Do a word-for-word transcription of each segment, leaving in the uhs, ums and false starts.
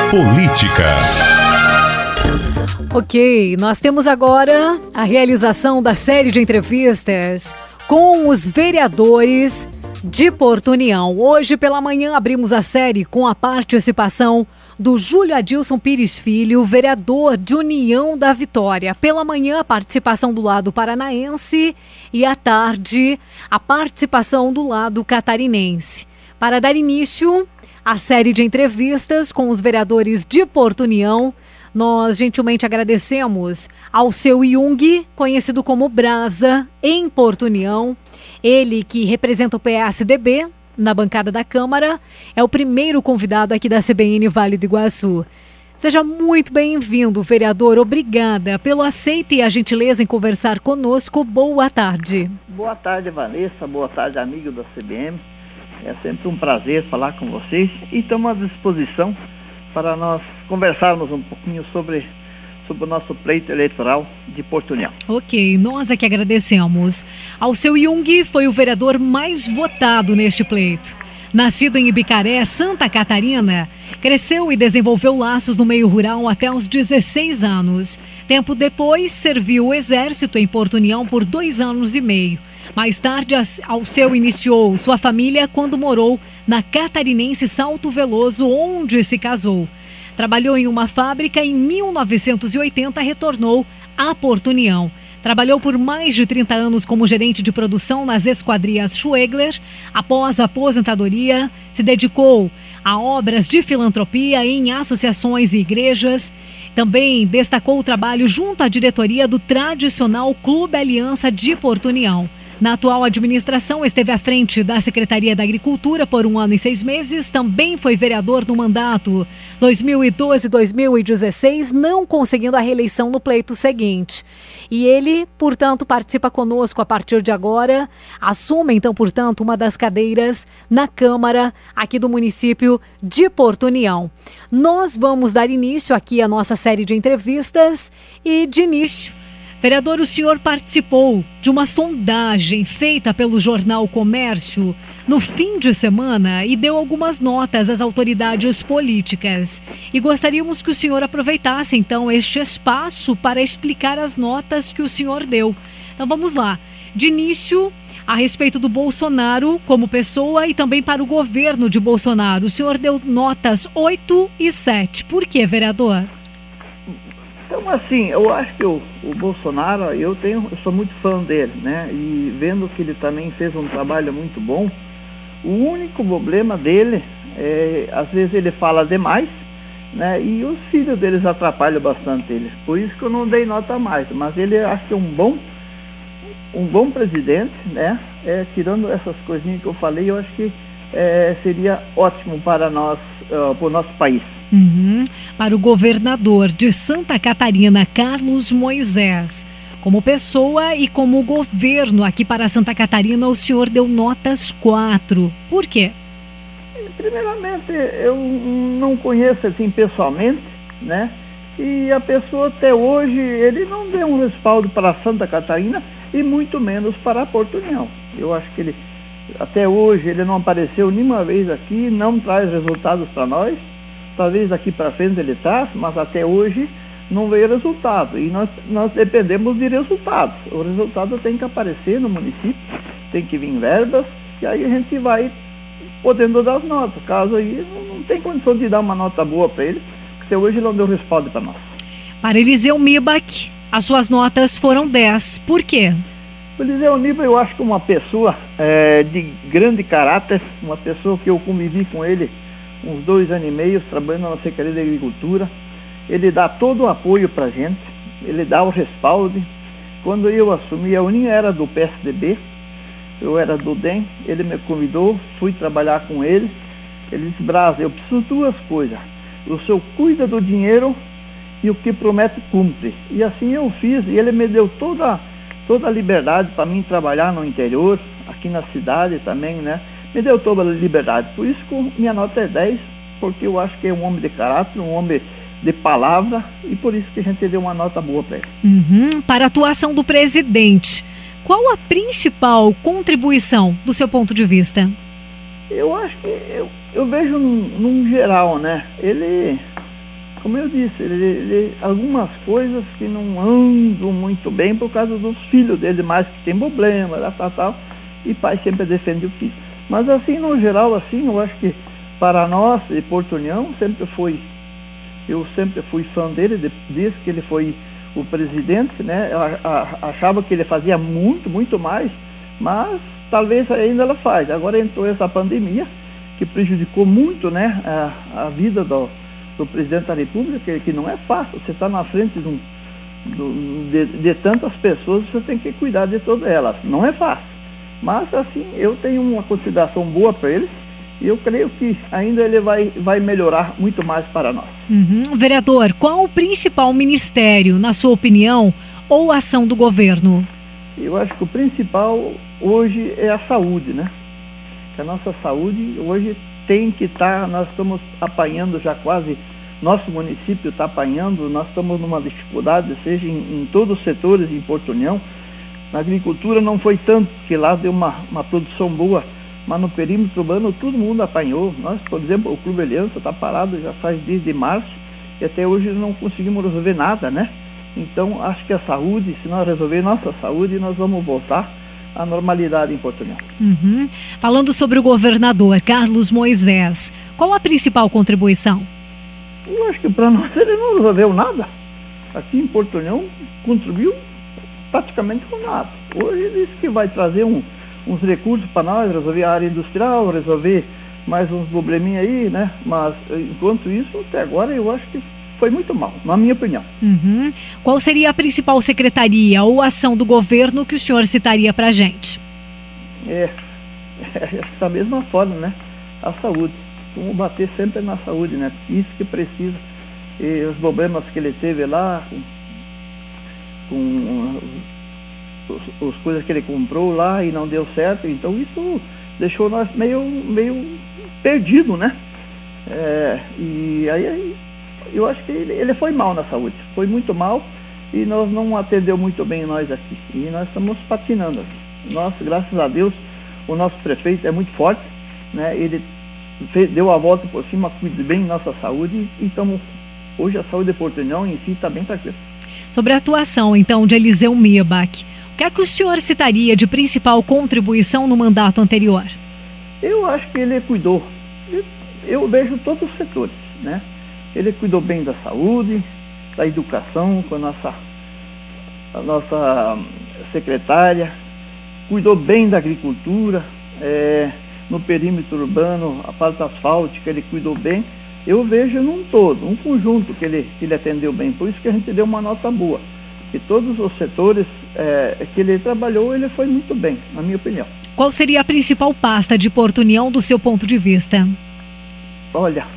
Política. Ok, nós temos agora a realização da série de entrevistas com os vereadores de Porto União. Hoje pela manhã abrimos a série com a participação do Júlio Adilson Pires Filho, vereador de União da Vitória. Pela manhã, a participação do lado paranaense e à tarde, a participação do lado catarinense. Para dar início à série de entrevistas com os vereadores de Porto União, nós gentilmente agradecemos ao seu Jung, conhecido como Brasa, em Porto União. Ele que representa o P S D B na bancada da Câmara, é o primeiro convidado aqui da C B N Vale do Iguaçu. Seja muito bem-vindo, vereador. Obrigada pelo aceito e a gentileza em conversar conosco. Boa tarde. Boa tarde, Vanessa. Boa tarde, amigo da C B M. É sempre um prazer falar com vocês e estamos à disposição para nós conversarmos um pouquinho sobre, sobre o nosso pleito eleitoral de Porto União. Ok, nós é que agradecemos. Ao seu Jung foi o vereador mais votado neste pleito. Nascido em Ibicaré, Santa Catarina, cresceu e desenvolveu laços no meio rural até os dezesseis anos. Tempo depois, serviu o Exército em Porto União por dois anos e meio. Mais tarde, ao seu iniciou sua família quando morou na catarinense Salto Veloso, onde se casou. Trabalhou em uma fábrica e em mil novecentos e oitenta retornou a Porto União. Trabalhou por mais de trinta anos como gerente de produção nas esquadrias Schwegler. Após a aposentadoria, se dedicou a obras de filantropia em associações e igrejas. Também destacou o trabalho junto à diretoria do tradicional Clube Aliança de Porto União. Na atual administração, esteve à frente da Secretaria da Agricultura por um ano e seis meses. Também foi vereador no mandato dois mil e doze a dois mil e dezesseis, não conseguindo a reeleição no pleito seguinte. E ele, portanto, participa conosco a partir de agora. Assume, então, portanto, uma das cadeiras na Câmara aqui do município de Porto União. Nós vamos dar início aqui à nossa série de entrevistas e, de início, vereador, o senhor participou de uma sondagem feita pelo jornal Comércio no fim de semana e deu algumas notas às autoridades políticas. E gostaríamos que o senhor aproveitasse, então, este espaço para explicar as notas que o senhor deu. Então, vamos lá. De início, a respeito do Bolsonaro como pessoa e também para o governo de Bolsonaro. O senhor deu notas oito e sete. Por quê, vereador? Então, assim, eu acho que o, o Bolsonaro, eu, tenho, eu sou muito fã dele, né? E vendo que ele também fez um trabalho muito bom, o único problema dele é, às vezes ele fala demais, né? E os filhos deles atrapalham bastante ele. Por isso que eu não dei nota a mais, mas ele acho que é um bom, um bom presidente, né? É, tirando essas coisinhas que eu falei, eu acho que é, seria ótimo para nós, uh, para o nosso país. Uhum. Para o governador de Santa Catarina, Carlos Moisés, como pessoa e como governo aqui para Santa Catarina, o senhor deu notas quatro. Por quê? Primeiramente, eu não conheço assim pessoalmente, né? E a pessoa até hoje, ele não deu um respaldo para Santa Catarina e muito menos para Porto União. Eu acho que ele, até hoje, ele não apareceu nenhuma vez aqui, não traz resultados para nós. Talvez daqui para frente ele traz, mas até hoje não veio resultado. E nós, nós dependemos de resultados. O resultado tem que aparecer no município, tem que vir verbas, e aí a gente vai podendo dar as notas. Caso aí não, não tem condição de dar uma nota boa para ele, porque até hoje ele não deu respaldo para nós. Para Eliseu Mibach, as suas notas foram dez. Por quê? O Eliseu Mibach, eu acho que uma pessoa é, de grande caráter, uma pessoa que eu convivi com ele uns dois anos e meio, trabalhando na Secretaria da Agricultura. Ele dá todo o apoio para a gente, ele dá o respaldo. Quando eu assumi, a Uninha era do P S D B, eu era do D E M, ele me convidou, fui trabalhar com ele. Ele disse: Brasa, eu preciso de duas coisas. O senhor cuida do dinheiro e o que promete cumpre. E assim eu fiz, e ele me deu toda, toda a liberdade para mim trabalhar no interior, aqui na cidade também, né? Me deu toda a liberdade. Por isso que minha nota é dez, porque eu acho que é um homem de caráter, um homem de palavra, e por isso que a gente deu uma nota boa para ele. Uhum. Para a atuação do presidente, qual a principal contribuição do seu ponto de vista? Eu acho que eu, eu vejo num, num geral, né? Ele, como eu disse, ele, ele, algumas coisas que não andam muito bem por causa dos filhos dele, mais que tem problema, tal, tal, tal, e pai sempre defende o filho. Mas assim, no geral, assim, eu acho que para nós, de Porto União, sempre foi, eu sempre fui fã dele, desde que ele foi o presidente, né? Eu a, a, achava que ele fazia muito, muito mais, mas talvez ainda ela faz. Agora entrou essa pandemia, que prejudicou muito, né, a, a vida do, do presidente da República, que, que não é fácil. Você está na frente de, um, de, de tantas pessoas, você tem que cuidar de todas elas. Não é fácil. Mas, assim, eu tenho uma consideração boa para ele e eu creio que ainda ele vai, vai melhorar muito mais para nós. Uhum. Vereador, qual o principal ministério, na sua opinião, ou ação do governo? Eu acho que o principal hoje é a saúde, né? A nossa saúde hoje tem que estar, tá, nós estamos apanhando já quase, nosso município está apanhando, nós estamos numa dificuldade, seja em, em todos os setores em Porto União. Na agricultura não foi tanto, que lá deu uma, uma produção boa, mas no perímetro urbano todo mundo apanhou. Nós, por exemplo, o Clube Aliança está parado já faz desde março e até hoje não conseguimos resolver nada, né? Então acho que a saúde, se nós resolver nossa saúde, nós vamos voltar a normalidade em Porto União. Uhum. Falando sobre o governador Carlos Moisés, qual a principal contribuição? Eu acho que para nós ele não resolveu nada. Aqui em Porto União contribuiu praticamente com nada. Hoje ele disse que vai trazer um, uns recursos para nós, resolver a área industrial, resolver mais uns probleminha aí, né? Mas enquanto isso, até agora eu acho que foi muito mal, na minha opinião. Uhum. Qual seria a principal secretaria ou ação do governo que o senhor citaria para a gente? É, é da mesma forma, né? A saúde. Vamos bater sempre na saúde, né? Isso que precisa. E os problemas que ele teve lá, com, com os, as coisas que ele comprou lá e não deu certo, então isso deixou nós meio, meio perdido, né? É, e aí, aí eu acho que ele, ele foi mal na saúde, foi muito mal e nós não atendeu muito bem nós aqui. E nós estamos patinando aqui. Nós, graças a Deus, o nosso prefeito é muito forte, né? Ele fez, deu a volta por cima, cuida bem da nossa saúde e estamos, hoje a saúde de Porto União em si está bem tranquila. Sobre a atuação, então, de Eliseu Mibach, o que é que o senhor citaria de principal contribuição no mandato anterior? Eu acho que ele cuidou, eu, eu vejo todos os setores, né? Ele cuidou bem da saúde, da educação com a nossa, a nossa secretária, cuidou bem da agricultura, é, no perímetro urbano, a parte asfáltica, ele cuidou bem. Eu vejo num todo, um conjunto que ele, que ele atendeu bem, por isso que a gente deu uma nota boa. Que todos os setores é, que ele trabalhou, ele foi muito bem, na minha opinião. Qual seria a principal pasta de Porto União do seu ponto de vista? Olha,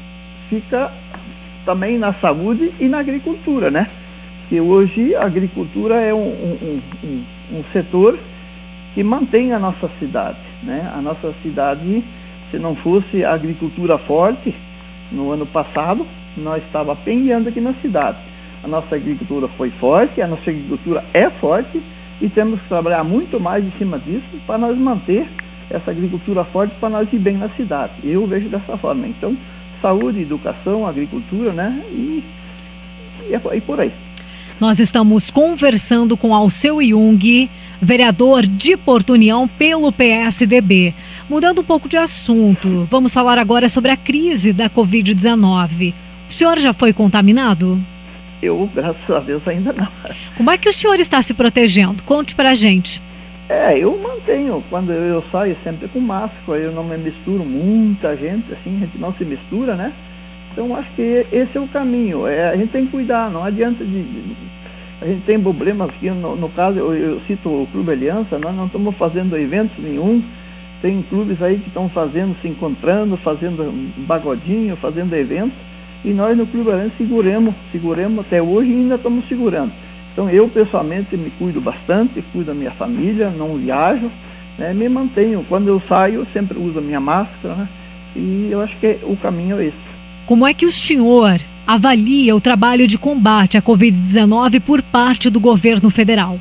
fica também na saúde e na agricultura, né? Que hoje a agricultura é um, um, um, um setor que mantém a nossa cidade, né? A nossa cidade, se não fosse a agricultura forte, no ano passado, nós estávamos penhando aqui na cidade. A nossa agricultura foi forte, a nossa agricultura é forte e temos que trabalhar muito mais em cima disso para nós manter essa agricultura forte, para nós ir bem na cidade. Eu vejo dessa forma. Então, saúde, educação, agricultura, né? E, e, e por aí. Nós estamos conversando com Alceu Jung, vereador de Porto União pelo P S D B. Mudando um pouco de assunto, vamos falar agora sobre a crise da covid dezenove. O senhor já foi contaminado? Eu, graças a Deus, ainda não. Como é que o senhor está se protegendo? Conte pra gente. É, eu mantenho, quando eu, eu saio sempre com máscara, eu não me misturo, muita gente, assim, a gente não se mistura, né? Então, acho que esse é o caminho, é, a gente tem que cuidar, não adianta de... de a gente tem problemas aqui, no, no caso, eu, eu cito o Clube Aliança, nós não estamos fazendo eventos nenhum, tem clubes aí que estão fazendo, se encontrando, fazendo bagodinho, fazendo eventos, e nós no Clube Aliança seguremos, seguremos até hoje e ainda estamos segurando. Então eu pessoalmente me cuido bastante, cuido da minha família, não viajo, né, me mantenho. Quando eu saio, eu sempre uso a minha máscara, né, e eu acho que o caminho é esse. Como é que o senhor avalia o trabalho de combate à covid dezenove por parte do governo federal?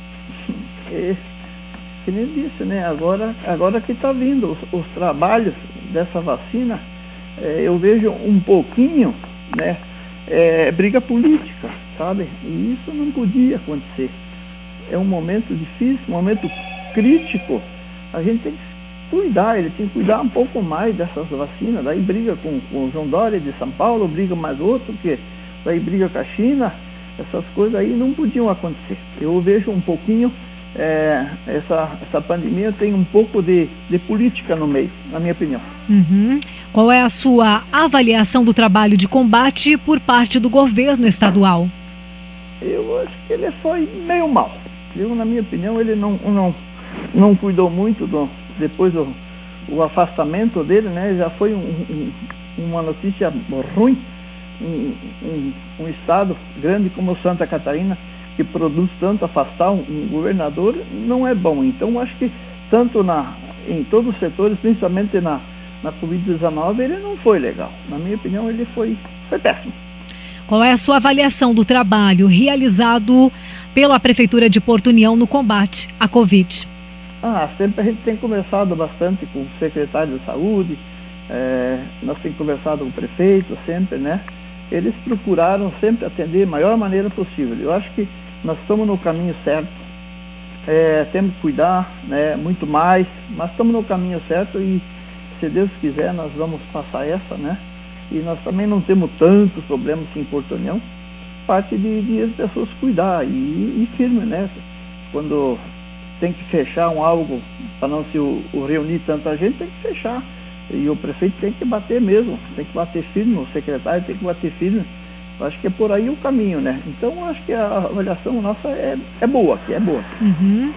É, que nem disse, né, agora, agora que está vindo os, os trabalhos dessa vacina, é, eu vejo um pouquinho, né, é briga política, sabe? E isso não podia acontecer. É um momento difícil, um momento crítico. A gente tem que cuidar, ele tem que cuidar um pouco mais dessas vacinas. Daí briga com, com o João Dória de São Paulo, briga mais outro, que daí briga com a China. Essas coisas aí não podiam acontecer. Eu vejo um pouquinho, é, essa, essa pandemia tem um pouco de, de política no meio, na minha opinião. Uhum. Qual é a sua avaliação do trabalho de combate por parte do governo estadual? Eu acho que ele foi meio mal. Eu, na minha opinião, ele não, não, não cuidou muito do, depois do o afastamento dele, né? Já foi um, um, uma notícia ruim. Um, um, um estado grande como Santa Catarina, que produz tanto, afastar um, um governador não é bom. Então, acho que tanto na, em todos os setores, principalmente na, na covid dezenove, ele não foi legal. Na minha opinião, ele foi, foi péssimo. Qual é a sua avaliação do trabalho realizado pela Prefeitura de Porto União no combate à Covid? Ah, sempre a gente tem conversado bastante com o secretário de saúde, é, nós temos conversado com o prefeito sempre, né? Eles procuraram sempre atender da maior maneira possível. Eu acho que nós estamos no caminho certo, é, temos que cuidar, né, muito mais, mas estamos no caminho certo e, se Deus quiser, nós vamos passar essa, né? E nós também não temos tantos problemas em Porto União, parte de, de as pessoas cuidar e, e firme, né? Quando tem que fechar um algo para não se o, o reunir tanta gente, tem que fechar. E o prefeito tem que bater mesmo, tem que bater firme, o secretário tem que bater firme. Eu acho que é por aí o caminho, né? Então, eu acho que a avaliação nossa é, é boa, que é boa. Uhum.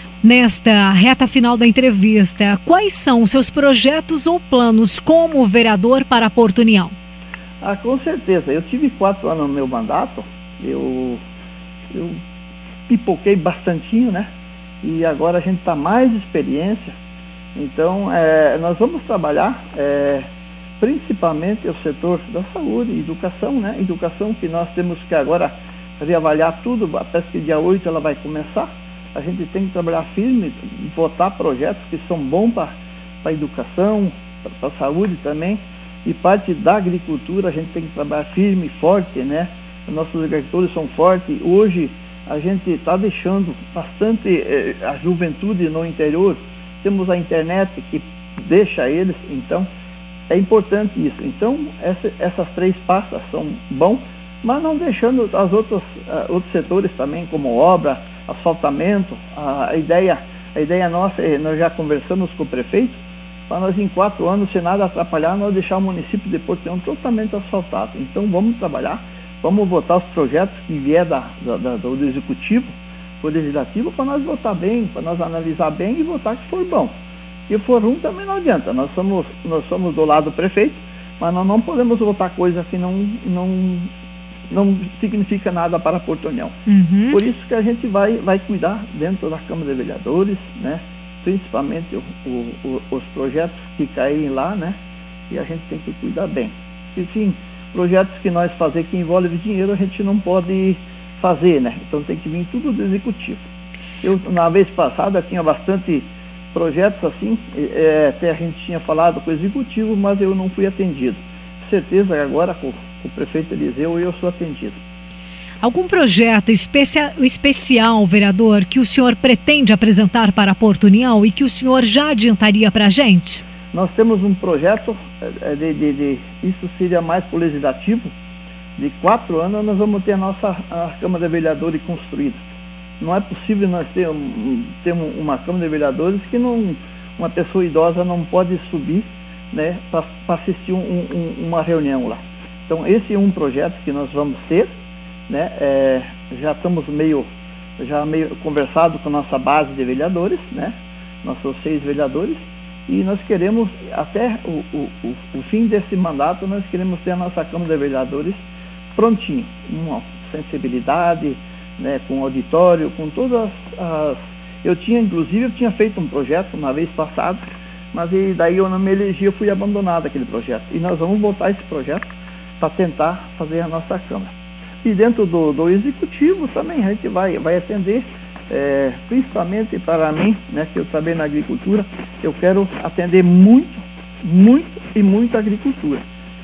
Nesta reta final da entrevista, quais são os seus projetos ou planos como vereador para Porto União? Ah, com certeza. Eu tive quatro anos no meu mandato, eu, eu pipoquei bastantinho, né? E agora a gente está mais experiência. Então, é, nós vamos trabalhar é, principalmente o setor da saúde, educação, né? Educação que nós temos que agora reavaliar tudo, parece que dia oito ela vai começar. A gente tem que trabalhar firme, votar projetos que são bons para a educação, para a saúde também. E parte da agricultura a gente tem que trabalhar firme, forte, né? Nossos agricultores são fortes. Hoje a gente está deixando bastante eh, a juventude no interior. Temos a internet que deixa eles, então é importante isso. Então essa, essas três pastas são bons, mas não deixando as outras, uh, outros setores também, como obra, asfaltamento. A, a, ideia, a ideia nossa, é, nós já conversamos com o prefeito, para nós em quatro anos, se nada atrapalhar, nós deixar o município de Porto União totalmente asfaltado. Então vamos trabalhar, vamos votar os projetos que vier da, da, da, do executivo, o legislativo, para nós votar bem, para nós analisar bem e votar que for bom. Se for ruim também não adianta, nós somos, nós somos do lado do prefeito, mas nós não podemos votar coisa que não, não, não significa nada para Porto União. Uhum. Por isso que a gente vai, vai cuidar dentro da Câmara de Vereadores, né? Principalmente o, o, o, os projetos que caírem lá, né? E a gente tem que cuidar bem. E sim, projetos que nós fazemos que envolvem dinheiro, a gente não pode fazer, né? Então tem que vir tudo do executivo. Eu, na vez passada, tinha bastante projetos assim, é, até a gente tinha falado com o executivo, mas eu não fui atendido. Certeza que agora com, com o prefeito Eliseu eu sou atendido. Algum projeto especia, especial, vereador, que o senhor pretende apresentar para Porto União e que o senhor já adiantaria para a gente? Nós temos um projeto, de, de, de, isso seria mais para o legislativo, de quatro anos nós vamos ter a nossa a Câmara de Vereadores construída. Não é possível nós ter, um, ter uma Câmara de Vereadores que não, uma pessoa idosa não pode subir, né, para assistir um, um, uma reunião lá. Então esse é um projeto que nós vamos ter, né, é, já estamos meio, já meio conversado com a nossa base de vereadores, né, nossos seis vereadores, e nós queremos, até o, o, o, o fim desse mandato, nós queremos ter a nossa Câmara de Vereadores prontinho, uma sensibilidade, né, com auditório, com todas as... Eu tinha, inclusive, eu tinha feito um projeto uma vez passada, mas e daí eu não me elegi, eu fui abandonado aquele projeto. E nós vamos voltar esse projeto para tentar fazer a nossa Câmara. E dentro do, do Executivo também a gente vai, vai atender, é, principalmente para mim, né, que eu trabalho na agricultura, eu quero atender muito, muito e muito a agricultura.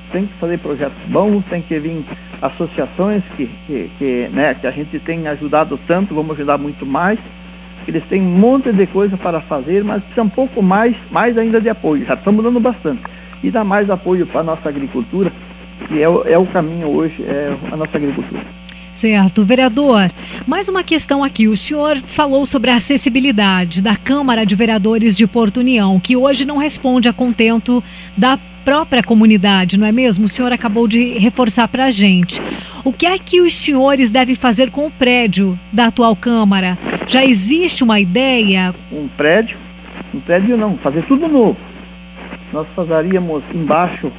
tem que fazer projetos bons, tem que vir associações que, que, que, né, que a gente tem ajudado tanto, vamos ajudar muito mais. Eles têm um monte de coisa para fazer, mas precisa um pouco mais, mais ainda de apoio. Já estamos dando bastante. E dar mais apoio para a nossa agricultura, que é o, é o caminho hoje, é a nossa agricultura. Certo. Vereador, mais uma questão aqui. O senhor falou sobre a acessibilidade da Câmara de Vereadores de Porto União, que hoje não responde a contento da própria comunidade, não é mesmo? O senhor acabou de reforçar para a gente. O que é que os senhores devem fazer com o prédio da atual Câmara? Já existe uma ideia? Um prédio? Um prédio não, fazer tudo novo. Nós faríamos embaixo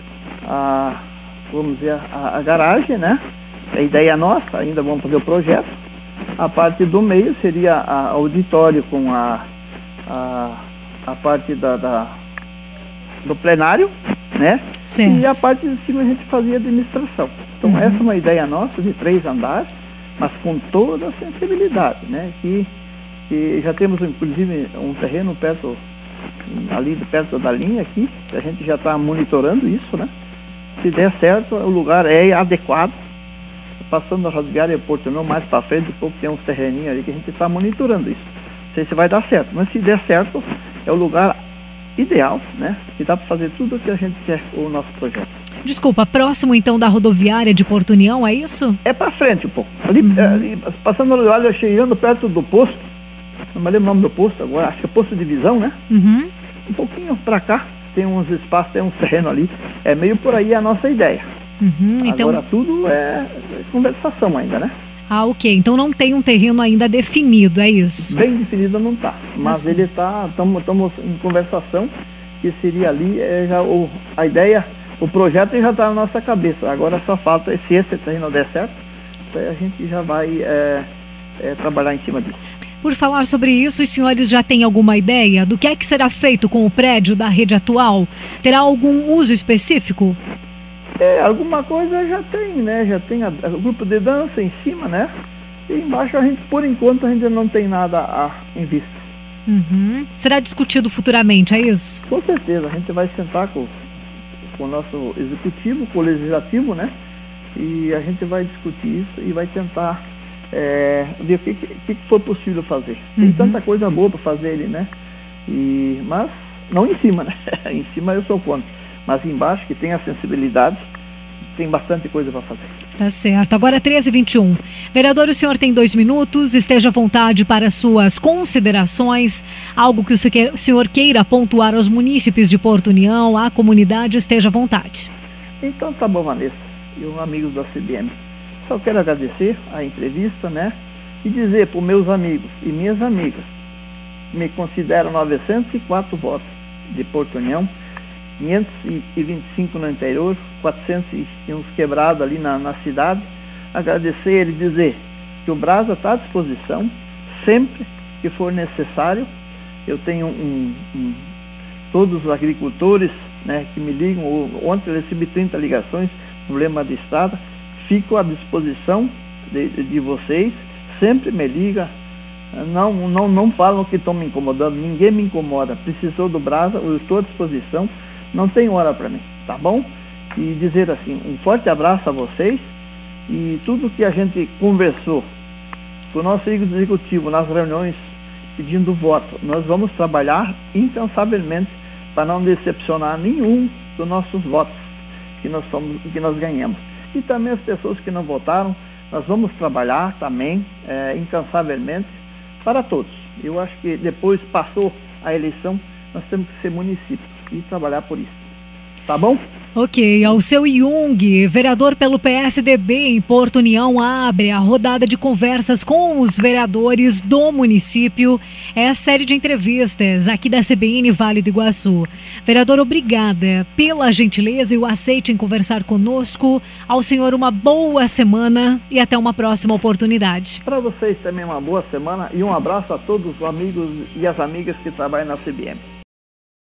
a, vamos dizer, a, a garagem, né? A ideia nossa, ainda vamos fazer o projeto. A parte do meio seria a auditório com a, a, a parte da, da, do plenário, né? Certo. E a parte de cima a gente fazia administração. Então uhum. essa é uma ideia nossa de três andares, mas com toda a sensibilidade, né? Que, que já temos inclusive um terreno perto, ali perto da linha aqui, que a gente já está monitorando isso, né? Se der certo, o lugar é adequado. Passando a rodoviária Porto União mais para frente, um pouco tem uns terreninhos ali que a gente está monitorando isso. Não sei se vai dar certo, mas se der certo, é o lugar ideal, né? Que dá para fazer tudo o que a gente quer com o nosso projeto. Desculpa, próximo então da rodoviária de Porto União, é isso? É para frente um pouco. Ali, uhum. ali passando a rodoviária, chegando perto do posto, não me lembro o nome do posto agora, acho que é posto de divisão, né? Uhum. Um pouquinho para cá, tem uns espaços, tem uns terrenos ali. É meio por aí a nossa ideia. Uhum, então... Agora tudo é conversação ainda, né? Ah, ok. Então não tem um terreno ainda definido, é isso? Bem definido não está, mas assim. Ele está, estamos em conversação, que seria ali, é, já, o, a ideia, o projeto já está na nossa cabeça. Agora só falta, se esse terreno der certo, a gente já vai é, é, trabalhar em cima disso. Por falar sobre isso, os senhores já têm alguma ideia do que é que será feito com o prédio da rede atual? Terá algum uso específico? É, alguma coisa já tem, né? Já tem a, a, o grupo de dança em cima, né? E embaixo a gente, por enquanto, a gente não tem nada a, em vista. Uhum. Será discutido futuramente, é isso? Com certeza, a gente vai sentar com, com o nosso executivo, com o legislativo, né? E a gente vai discutir isso e vai tentar é, ver o que, que, que for possível fazer. Tem uhum. tanta coisa boa para fazer ali, né? E, mas não em cima, né? Em cima eu sou contra. Mas embaixo, que tem a sensibilidade, tem bastante coisa para fazer. Tá certo. Agora treze e vinte e um. Vereador, o senhor tem dois minutos. Esteja à vontade para suas considerações. Algo que o senhor queira pontuar aos munícipes de Porto União, à comunidade, esteja à vontade. Então tá bom, Vanessa. E os amigos da C B M. Só quero agradecer a entrevista, né? E dizer para os meus amigos e minhas amigas, me consideram novecentos e quatro votos de Porto União, quinhentos e vinte e cinco no interior, quatrocentos e uns quebrados ali na, na cidade. Agradecer ele e dizer que o Brasa está à disposição, sempre que for necessário. Eu tenho um, um, todos os agricultores, né, que me ligam, ontem eu recebi trinta ligações, problema de estrada, fico à disposição de, de vocês, sempre me liga, não, não, não falam que estão me incomodando, ninguém me incomoda, precisou do Brasa, eu estou à disposição. Não tem hora para mim, tá bom? E dizer assim, um forte abraço a vocês e tudo que a gente conversou com o nosso executivo nas reuniões pedindo voto, nós vamos trabalhar incansavelmente para não decepcionar nenhum dos nossos votos que nós, somos, que nós ganhamos. E também as pessoas que não votaram, nós vamos trabalhar também é, incansavelmente para todos. Eu acho que depois passou a eleição, nós temos que ser município e trabalhar por isso. Tá bom? Ok, ao seu Jung, vereador pelo P S D B em Porto União, abre a rodada de conversas com os vereadores do município. É a série de entrevistas aqui da C B N Vale do Iguaçu. Vereador, obrigada pela gentileza e o aceite em conversar conosco. Ao senhor uma boa semana e até uma próxima oportunidade. Para vocês também uma boa semana e um abraço a todos os amigos e as amigas que trabalham na C B M.